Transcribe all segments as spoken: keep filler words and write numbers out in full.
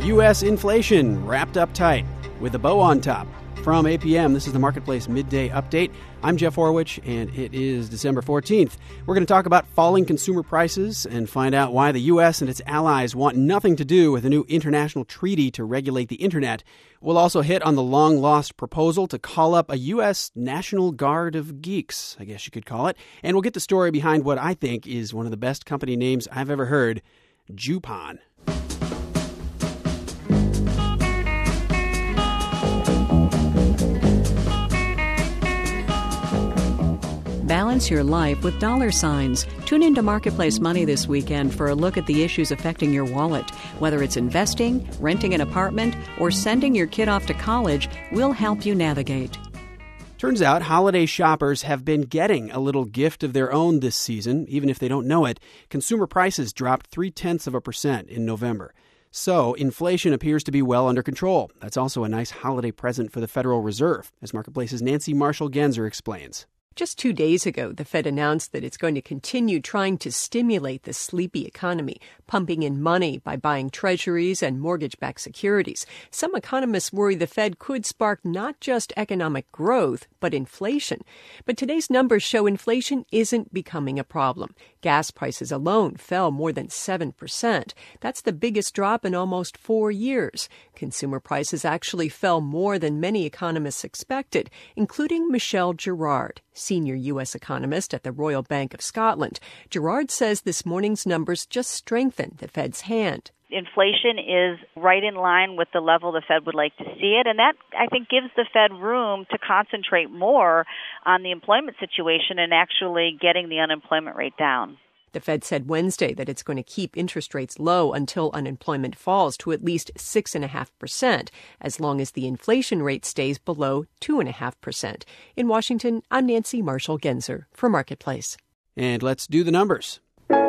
U S inflation wrapped up tight with a bow on top. From A P M, this is the Marketplace Midday Update. I'm Jeff Horwich, and it is December fourteenth. We're going to talk about falling consumer prices and find out why the U S and its allies want nothing to do with a new international treaty to regulate the Internet. We'll also hit on the long-lost proposal to call up a U S National Guard of Geeks, I guess you could call it. And we'll get the story behind what I think is one of the best company names I've ever heard, Groupon. Balance your life with dollar signs. Tune into Marketplace Money this weekend for a look at the issues affecting your wallet. Whether it's investing, renting an apartment, or sending your kid off to college, we'll help you navigate. Turns out holiday shoppers have been getting a little gift of their own this season, even if they don't know it. Consumer prices dropped three-tenths of a percent in November. So inflation appears to be well under control. That's also a nice holiday present for the Federal Reserve, as Marketplace's Nancy Marshall-Genzer explains. Just two days ago, the Fed announced that it's going to continue trying to stimulate the sleepy economy, pumping in money by buying treasuries and mortgage-backed securities. Some economists worry the Fed could spark not just economic growth, but inflation. But today's numbers show inflation isn't becoming a problem. Gas prices alone fell more than seven percent. That's the biggest drop in almost four years. Consumer prices actually fell more than many economists expected, including Michelle Girard, senior U S economist at the Royal Bank of Scotland. Girard says this morning's numbers just strengthen the Fed's hand. Inflation is right in line with the level the Fed would like to see it, and that, I think, gives the Fed room to concentrate more on the employment situation and actually getting the unemployment rate down. The Fed said Wednesday that it's going to keep interest rates low until unemployment falls to at least six point five percent, as long as the inflation rate stays below two point five percent. In Washington, I'm Nancy Marshall-Genzer for Marketplace. And let's do the numbers.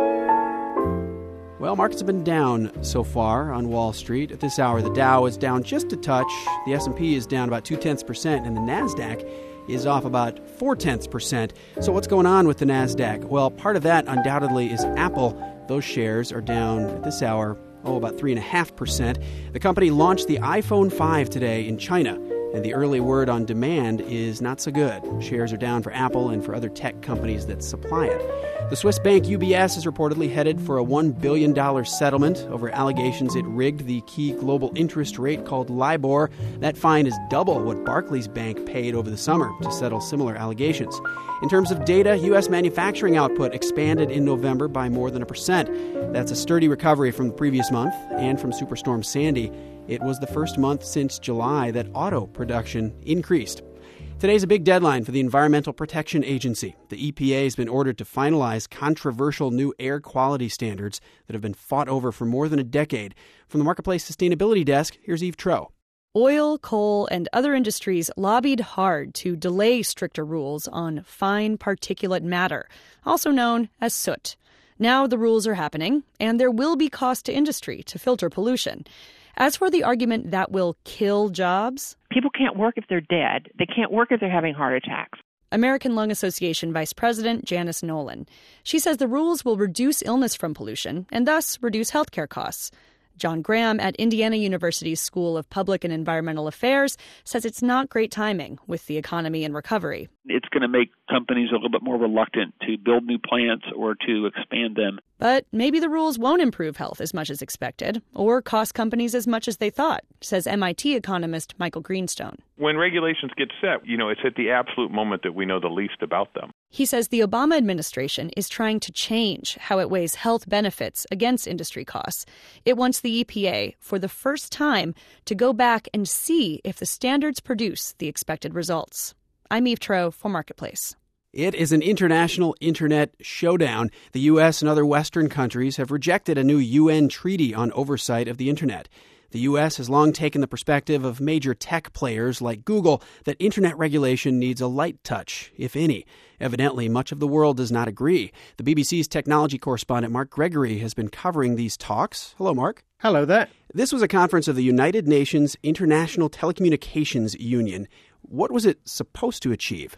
Well, markets have been down so far on Wall Street. At this hour, the Dow is down just a touch. The S and P is down about two-tenths percent, and the NASDAQ is off about four-tenths percent. So what's going on with the NASDAQ? Well, part of that undoubtedly is Apple. Those shares are down at this hour, oh, about three point five percent. The company launched the iPhone five today in China, and the early word on demand is not so good. Shares are down for Apple and for other tech companies that supply it. The Swiss bank U B S is reportedly headed for a one billion dollars settlement over allegations it rigged the key global interest rate called LIBOR. That fine is double what Barclays Bank paid over the summer to settle similar allegations. In terms of data, U S manufacturing output expanded in November by more than a percent. That's a sturdy recovery from the previous month and from Superstorm Sandy. It was the first month since July that auto production increased. Today's a big deadline for the Environmental Protection Agency. The E P A has been ordered to finalize controversial new air quality standards that have been fought over for more than a decade. From the Marketplace Sustainability Desk, here's Eve Troeh. Oil, coal, and other industries lobbied hard to delay stricter rules on fine particulate matter, also known as soot. Now the rules are happening, and there will be cost to industry to filter pollution. As for the argument that will kill jobs, people can't work if they're dead. They can't work if they're having heart attacks. American Lung Association Vice President Janice Nolan. She says the rules will reduce illness from pollution and thus reduce healthcare costs. John Graham at Indiana University's School of Public and Environmental Affairs says it's not great timing with the economy in recovery. It's going to make companies a little bit more reluctant to build new plants or to expand them. But maybe the rules won't improve health as much as expected or cost companies as much as they thought, says M I T economist Michael Greenstone. When regulations get set, you know, it's at the absolute moment that we know the least about them. He says the Obama administration is trying to change how it weighs health benefits against industry costs. It wants the E P A, for the first time, to go back and see if the standards produce the expected results. I'm Eve Troeh for Marketplace. It is an international internet showdown. The U S and other Western countries have rejected a new U N treaty on oversight of the internet. The U S has long taken the perspective of major tech players like Google that internet regulation needs a light touch, if any. Evidently, much of the world does not agree. The B B C's technology correspondent Mark Gregory has been covering these talks. Hello, Mark. Hello there. This was a conference of the United Nations International Telecommunications Union. What was it supposed to achieve?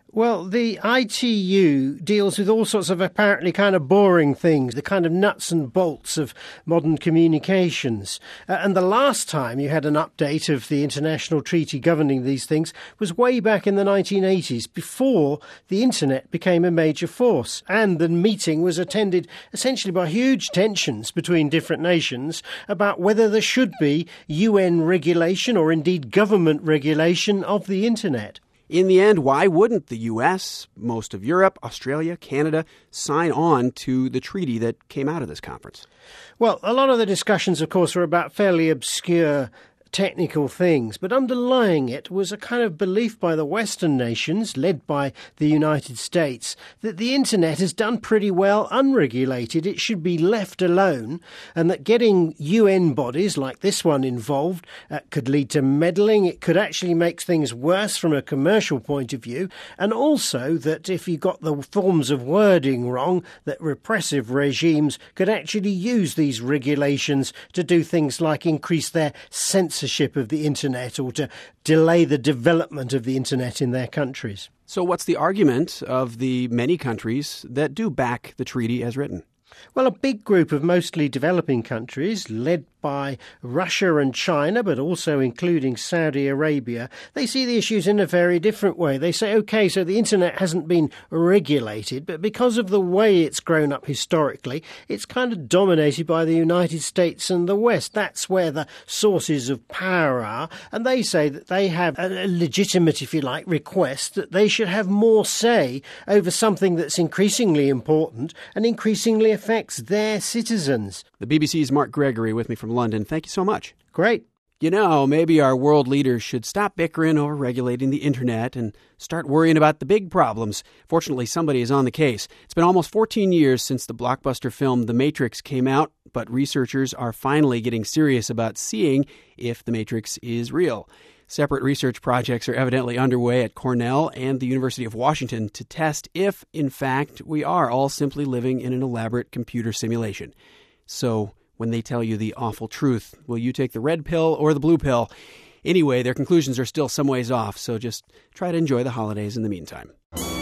Well, the I T U deals with all sorts of apparently kind of boring things, the kind of nuts and bolts of modern communications. Uh, and the last time you had an update of the international treaty governing these things was way back in the nineteen eighties, before the internet became a major force. And the meeting was attended essentially by huge tensions between different nations about whether there should be U N regulation or indeed government regulation of the internet. In the end, why wouldn't the U S, most of Europe, Australia, Canada sign on to the treaty that came out of this conference? Well, a lot of the discussions, of course, are about fairly obscure technical things, but underlying it was a kind of belief by the Western nations, led by the United States, that the internet has done pretty well unregulated. It should be left alone, and that getting U N bodies like this one involved uh, could lead to meddling. It could actually make things worse from a commercial point of view, and also that if you got the forms of wording wrong, that repressive regimes could actually use these regulations to do things like increase their censorship of the internet or to delay the development of the internet in their countries. So what's the argument of the many countries that do back the treaty as written? Well, a big group of mostly developing countries, led by Russia and China, but also including Saudi Arabia, they see the issues in a very different way. They say, OK, so the internet hasn't been regulated, but because of the way it's grown up historically, it's kind of dominated by the United States and the West. That's where the sources of power are. And they say that they have a legitimate, if you like, request that they should have more say over something that's increasingly important and increasingly affects their citizens. The B B C's Mark Gregory with me from London. Thank you so much. Great. You know, maybe our world leaders should stop bickering over regulating the internet and start worrying about the big problems. Fortunately, somebody is on the case. It's been almost fourteen years since the blockbuster film The Matrix came out, but researchers are finally getting serious about seeing if The Matrix is real. Separate research projects are evidently underway at Cornell and the University of Washington to test if, in fact, we are all simply living in an elaborate computer simulation. So, when they tell you the awful truth, will you take the red pill or the blue pill? Anyway, their conclusions are still some ways off, so just try to enjoy the holidays in the meantime.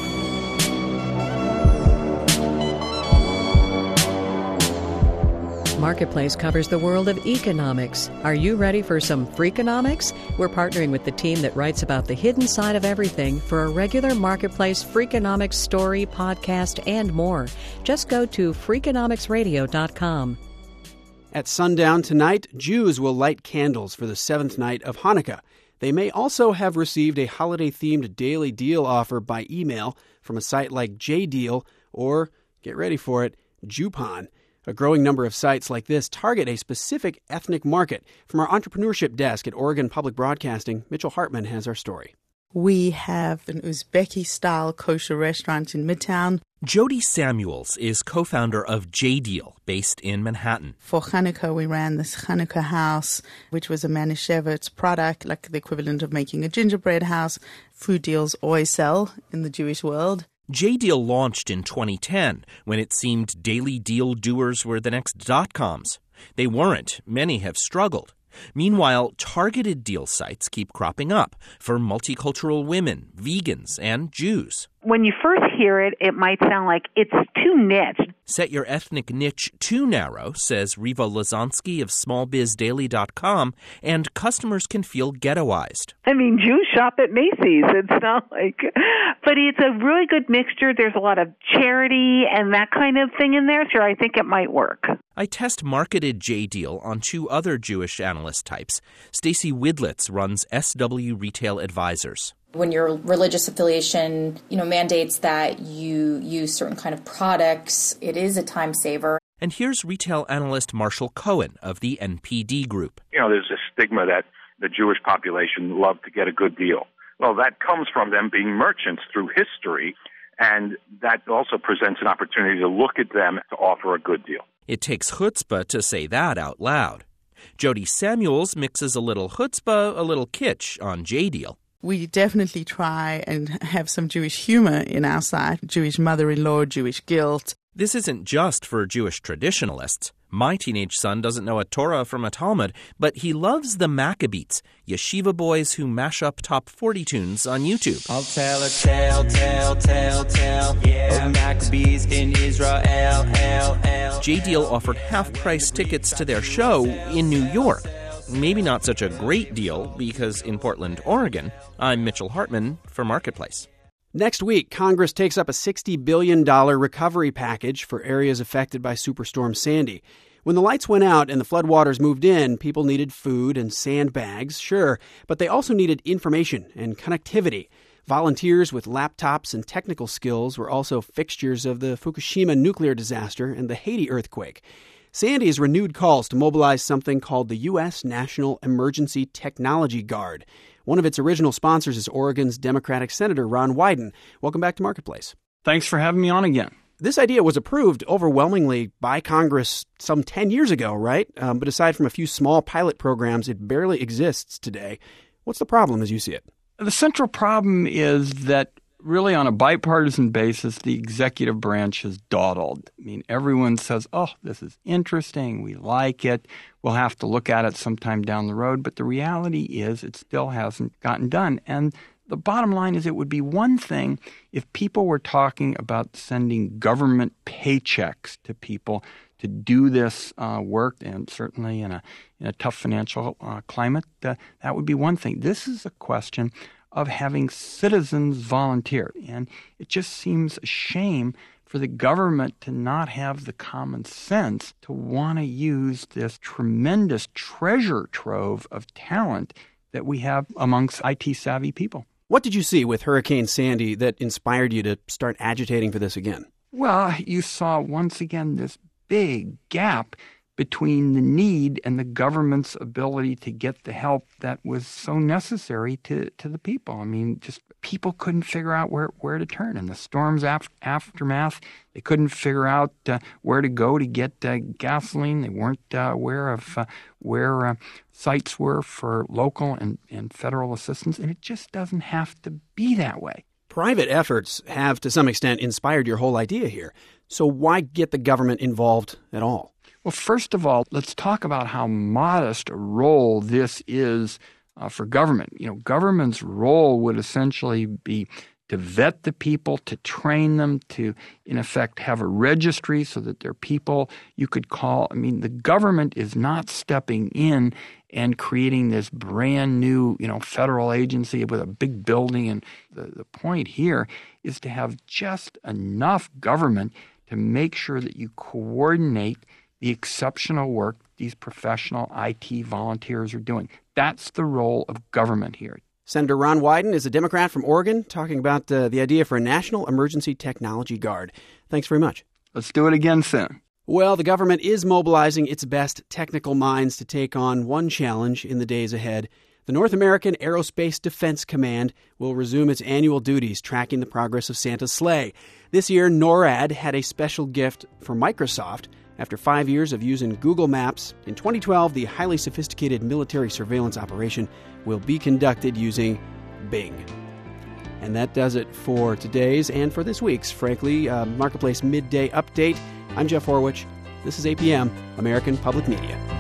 Marketplace covers the world of economics. Are you ready for some Freakonomics? We're partnering with the team that writes about the hidden side of everything for a regular Marketplace Freakonomics story, podcast, and more. Just go to freakonomics radio dot com. At sundown tonight, Jews will light candles for the seventh night of Hanukkah. They may also have received a holiday-themed daily deal offer by email from a site like JDeal or, get ready for it, Groupon. A growing number of sites like this target a specific ethnic market. From our entrepreneurship desk at Oregon Public Broadcasting, Mitchell Hartman has our story. We have an Uzbeki-style kosher restaurant in Midtown. Jody Samuels is co-founder of JDeal, based in Manhattan. For Hanukkah, we ran this Hanukkah house, which was a Manischewitz product, like the equivalent of making a gingerbread house. Food deals always sell in the Jewish world. JDeal launched in twenty ten, when it seemed daily deal doers were the next dot-coms. They weren't. Many have struggled. Meanwhile, targeted deal sites keep cropping up for multicultural women, vegans, and Jews. When you first hear it, it might sound like it's too niche. Set your ethnic niche too narrow, says Riva Lazansky of small biz daily dot com, and customers can feel ghettoized. I mean, Jews shop at Macy's. It's not like... But it's a really good mixture. There's a lot of charity and that kind of thing in there, so I think it might work. I test marketed JDeal on two other Jewish analyst types. Stacy Widlitz runs S W Retail Advisors. When your religious affiliation, you know, mandates that you use certain kind of products, it is a time saver. And here's retail analyst Marshall Cohen of the N P D Group. You know, there's a stigma that the Jewish population love to get a good deal. Well, that comes from them being merchants through history, and that also presents an opportunity to look at them to offer a good deal. It takes chutzpah to say that out loud. Jody Samuels mixes a little chutzpah, a little kitsch on JDeal. We definitely try and have some Jewish humor in our site, Jewish mother-in-law, Jewish guilt. This isn't just for Jewish traditionalists. My teenage son doesn't know a Torah from a Talmud, but he loves the Maccabeats, yeshiva boys who mash up top forty tunes on YouTube. I'll tell a tale, tale, tale, tale, yeah. Of Maccabees in Israel, L, L. J Deal offered half-price tickets to their show in New York. Maybe not such a great deal, because in Portland, Oregon, I'm Mitchell Hartman for Marketplace. Next week, Congress takes up a sixty billion dollars recovery package for areas affected by Superstorm Sandy. When the lights went out and the floodwaters moved in, people needed food and sandbags, sure, but they also needed information and connectivity. Volunteers with laptops and technical skills were also fixtures of the Fukushima nuclear disaster and the Haiti earthquake. Sandy has renewed calls to mobilize something called the U S National Emergency Technology Guard. One of its original sponsors is Oregon's Democratic Senator Ron Wyden. Welcome back to Marketplace. Thanks for having me on again. This idea was approved overwhelmingly by Congress some ten years ago, right? Um, but aside from a few small pilot programs, it barely exists today. What's the problem as you see it? The central problem is that really on a bipartisan basis, the executive branch is dawdled. I mean, everyone says, oh, this is interesting. We like it. We'll have to look at it sometime down the road. But the reality is it still hasn't gotten done. And the bottom line is it would be one thing if people were talking about sending government paychecks to people to do this uh, work, and certainly in a, in a tough financial uh, climate, uh, that would be one thing. This is a question of having citizens volunteer. And it just seems a shame for the government to not have the common sense to want to use this tremendous treasure trove of talent that we have amongst I T-savvy people. What did you see with Hurricane Sandy that inspired you to start agitating for this again? Well, you saw once again this big gap between the need and the government's ability to get the help that was so necessary to, to the people. I mean, just people couldn't figure out where, where to turn. In the storm's af- aftermath, they couldn't figure out uh, where to go to get uh, gasoline. They weren't uh, aware of uh, where uh, sites were for local and, and federal assistance, and it just doesn't have to be that way. Private efforts have, to some extent, inspired your whole idea here. So why get the government involved at all? Well, first of all, let's talk about how modest a role this is uh, for government. You know, government's role would essentially be to vet the people, to train them, to, in effect, have a registry so that they're people you could call. I mean, the government is not stepping in and creating this brand new, you know, federal agency with a big building. And the, the point here is to have just enough government to make sure that you coordinate the exceptional work these professional I T volunteers are doing. That's the role of government here. Senator Ron Wyden is a Democrat from Oregon talking about uh, the idea for a National Emergency Technology Guard. Thanks very much. Let's do it again soon. Well, the government is mobilizing its best technical minds to take on one challenge in the days ahead. The North American Aerospace Defense Command will resume its annual duties tracking the progress of Santa's sleigh. This year, NORAD had a special gift for Microsoft. After five years of using Google Maps, in twenty twelve, the highly sophisticated military surveillance operation will be conducted using Bing. And that does it for today's and for this week's, frankly, uh, Marketplace Midday Update. I'm Jeff Horwich. This is A P M, American Public Media.